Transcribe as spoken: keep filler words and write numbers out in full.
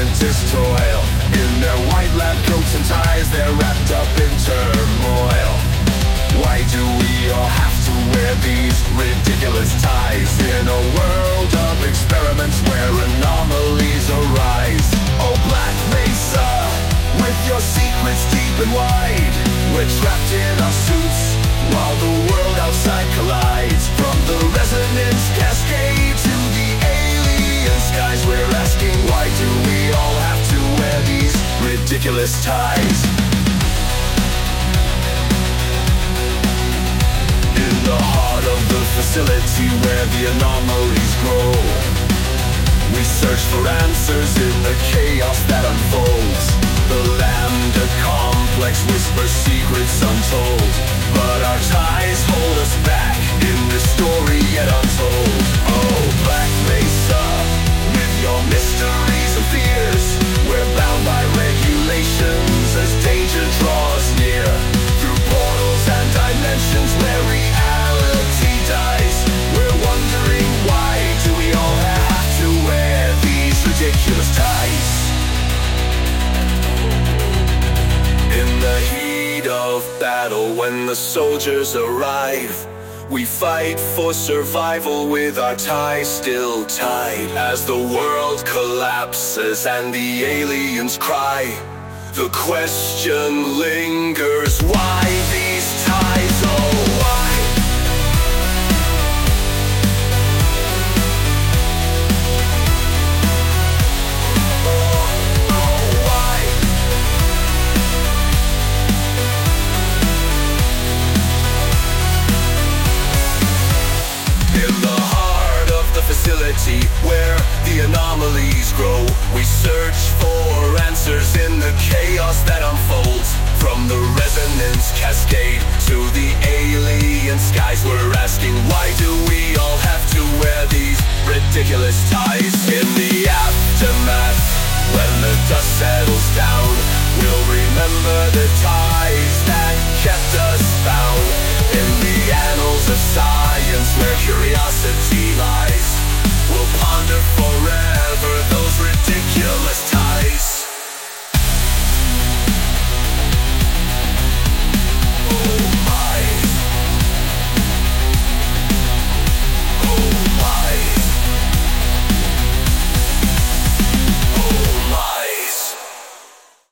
scientists toil. In their white lab coats and ties, they're wrapped up in turmoil. Why do we all have to wear these ridiculous ties? In a world of experiments where anomalies arise. Oh, Black Mesa, with your secrets deep and wide, we're trapped in our suits while the world outside collides. From the resonance cascade to the alien skies, we're asking, why do we all have to wear these ridiculous ties? In the heart of the facility where the anomalies grow, we search for answers in the chaos that unfolds. The Lambda Complex whispers secrets untold, but our ties hold us back in this story yet untold. Oh, Black Mesa, with your mysteries and fears, we're bound by regulations as danger draws near. Through portals and dimensions where reality dies, we're wondering, why do we all have to wear these ridiculous ties? In the heat of battle, when the soldiers arrive, we fight for survival with our ties still tied. As the world collapses and the aliens cry, the question lingers, why these ties? Oh, why? Facility where the anomalies grow, we search for answers in the chaos that unfolds. From the resonance cascade to the alien skies, we're asking, why do we all have to wear these ridiculous ties? In the aftermath, when the dust settles down,